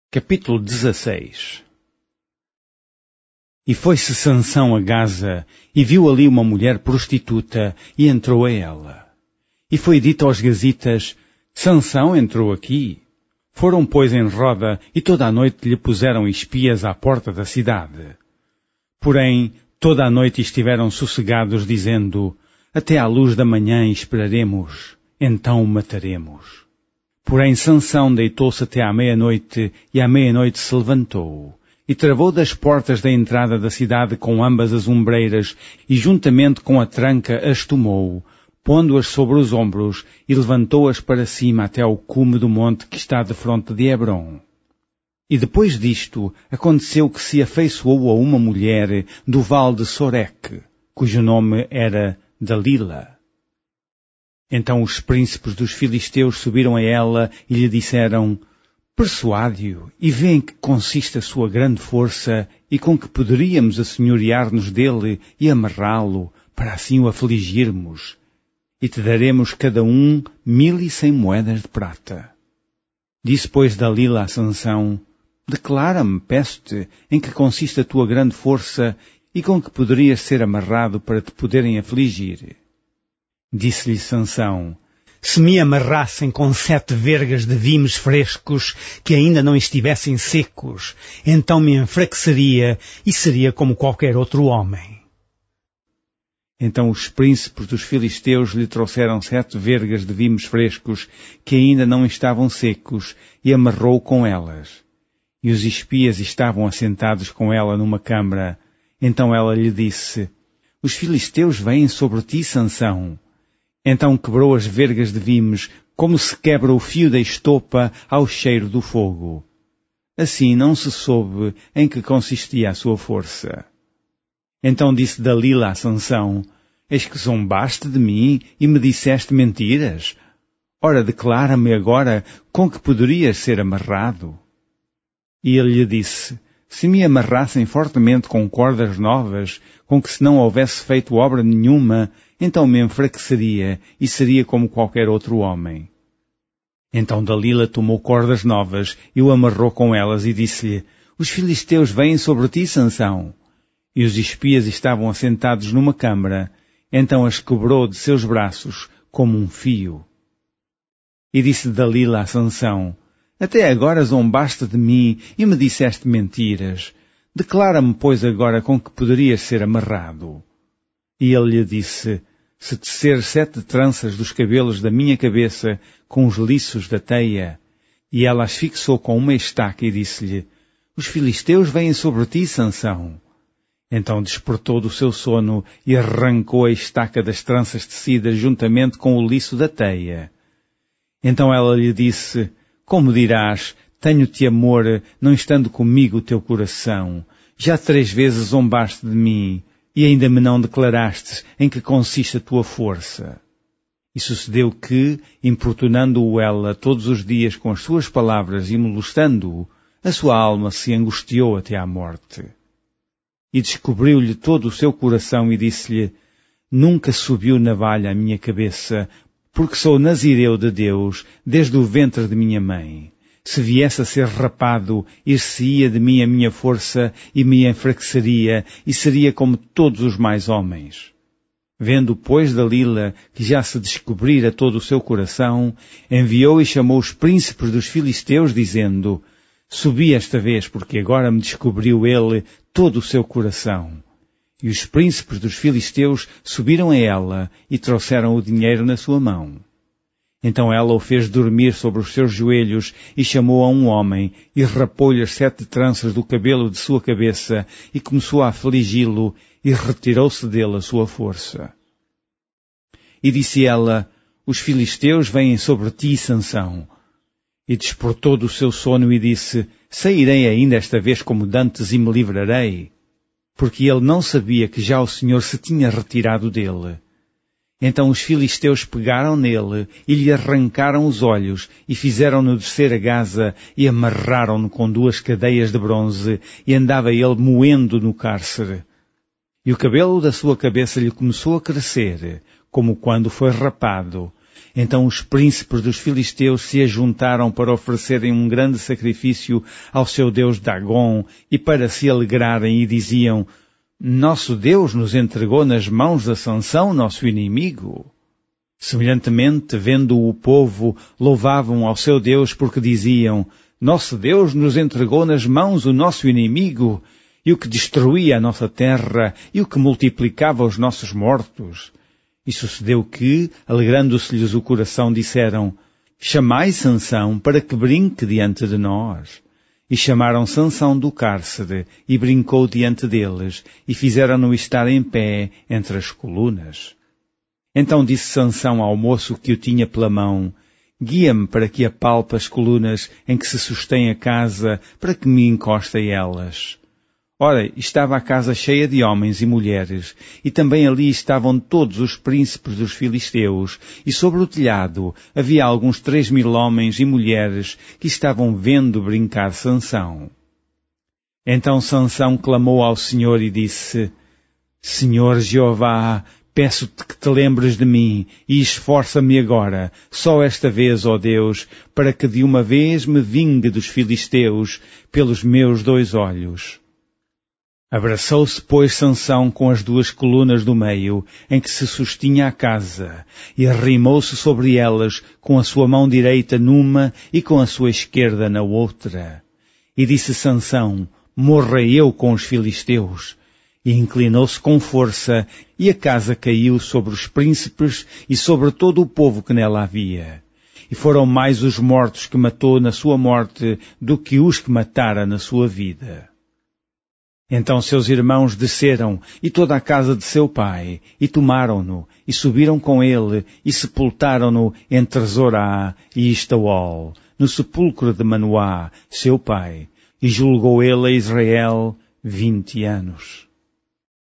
Capítulo 16. E foi-se Sansão a Gaza, e viu ali uma mulher prostituta, e entrou a ela. E foi dito aos gazitas: Sansão entrou aqui. Foram, pois, em roda, e toda a noite lhe puseram espias à porta da cidade. Porém, toda a noite estiveram sossegados, dizendo: Até à luz da manhã esperaremos, então o mataremos. Porém Sansão deitou-se até à meia-noite, e à meia-noite se levantou, e travou das portas da entrada da cidade com ambas as ombreiras, e juntamente com a tranca as tomou, pondo-as sobre os ombros, e levantou-as para cima até ao cume do monte que está defronte de Hebrom. E depois disto, aconteceu que se afeiçoou a uma mulher do vale de Soreque, cujo nome era Dalila. Então os príncipes dos filisteus subiram a ela e lhe disseram: Persuade-o e vê em que consiste a sua grande força e com que poderíamos assenhorear-nos dele e amarrá-lo, para assim o afligirmos. E te daremos cada um 1.100 moedas de prata. Disse, pois, Dalila a Sansão: Declara-me, peço-te, em que consiste a tua grande força e com que poderias ser amarrado para te poderem afligir. Disse-lhe Sansão: Se me amarrassem com 7 vergas de vimes frescos que ainda não estivessem secos, então me enfraqueceria e seria como qualquer outro homem. Então os príncipes dos filisteus lhe trouxeram 7 vergas de vimes frescos que ainda não estavam secos e amarrou com elas. E os espias estavam assentados com ela numa câmara. Então ela lhe disse: Os filisteus vêm sobre ti, Sansão. Então quebrou as vergas de vimes, como se quebra o fio da estopa ao cheiro do fogo. Assim não se soube em que consistia a sua força. Então disse Dalila a Sansão: Eis que zombaste de mim e me disseste mentiras? Ora, declara-me agora com que poderias ser amarrado. E ele lhe disse: Se me amarrassem fortemente com cordas novas, com que se não houvesse feito obra nenhuma, então me enfraqueceria e seria como qualquer outro homem. Então Dalila tomou cordas novas e o amarrou com elas e disse-lhe: Os filisteus vêm sobre ti, Sansão. E os espias estavam assentados numa câmara. Então as quebrou de seus braços como um fio. E disse Dalila a Sansão: Até agora zombaste de mim e me disseste mentiras. Declara-me, pois, agora com que poderias ser amarrado. E ele lhe disse: Se tecer 7 tranças dos cabelos da minha cabeça com os liços da teia. E ela as fixou com uma estaca e disse-lhe: Os filisteus vêm sobre ti, Sansão. Então despertou do seu sono e arrancou a estaca das tranças tecidas juntamente com o liço da teia. Então ela lhe disse: Como dirás, tenho-te amor, não estando comigo o teu coração? Já 3 vezes zombaste de mim, e ainda me não declarastes em que consiste a tua força. E sucedeu que, importunando-o ela todos os dias com as suas palavras e molestando-o, a sua alma se angustiou até à morte. E descobriu-lhe todo o seu coração e disse-lhe: Nunca subiu navalha à minha cabeça, porque sou nazireu de Deus desde o ventre de minha mãe. Se viesse a ser rapado, ir-se-ia de mim a minha força e me enfraqueceria e seria como todos os mais homens. Vendo, pois, Dalila que já se descobrira todo o seu coração, enviou e chamou os príncipes dos filisteus, dizendo: Subi esta vez, porque agora me descobriu ele todo o seu coração. E os príncipes dos filisteus subiram a ela e trouxeram o dinheiro na sua mão. Então ela o fez dormir sobre os seus joelhos e chamou a um homem e rapou-lhe as 7 tranças do cabelo de sua cabeça e começou a afligi-lo e retirou-se dele a sua força. E disse ela: Os filisteus vêm sobre ti, Sansão. E despertou do seu sono e disse: Sairei ainda esta vez como dantes e me livrarei. Porque ele não sabia que já o Senhor se tinha retirado dele. Então os filisteus pegaram nele e lhe arrancaram os olhos e fizeram-no descer a Gaza e amarraram-no com 2 cadeias de bronze e andava ele moendo no cárcere. E o cabelo da sua cabeça lhe começou a crescer, como quando foi rapado, Então os príncipes dos filisteus se ajuntaram para oferecerem um grande sacrifício ao seu deus Dagom e para se alegrarem e diziam: Nosso Deus nos entregou nas mãos de Sansão, nosso inimigo. Semelhantemente, vendo o povo, louvavam ao seu Deus porque diziam: Nosso Deus nos entregou nas mãos o nosso inimigo, e o que destruía a nossa terra, e o que multiplicava os nossos mortos. E sucedeu que, alegrando-se-lhes o coração, disseram: Chamai Sansão para que brinque diante de nós. E chamaram Sansão do cárcere, e brincou diante deles, e fizeram-no estar em pé entre as colunas. Então disse Sansão ao moço que o tinha pela mão: Guia-me para que apalpe as colunas em que se sustém a casa, para que me encoste a elas. Ora, estava a casa cheia de homens e mulheres, e também ali estavam todos os príncipes dos filisteus, e sobre o telhado havia alguns 3.000 homens e mulheres que estavam vendo brincar Sansão. Então Sansão clamou ao Senhor e disse: Senhor Jeová, peço-te que te lembres de mim e esforça-me agora, só esta vez, ó Deus, para que de uma vez me vingue dos filisteus pelos meus 2 olhos. Abraçou-se, pois, Sansão com as 2 colunas do meio, em que se sustinha a casa, e arrimou-se sobre elas com a sua mão direita numa e com a sua esquerda na outra. E disse Sansão: Morra eu com os filisteus. E inclinou-se com força, e a casa caiu sobre os príncipes e sobre todo o povo que nela havia. E foram mais os mortos que matou na sua morte do que os que matara na sua vida. Então seus irmãos desceram, e toda a casa de seu pai, e tomaram-no, e subiram com ele, e sepultaram-no entre Zorá e Estaol, no sepulcro de Manoá, seu pai, e julgou ele a Israel 20 anos.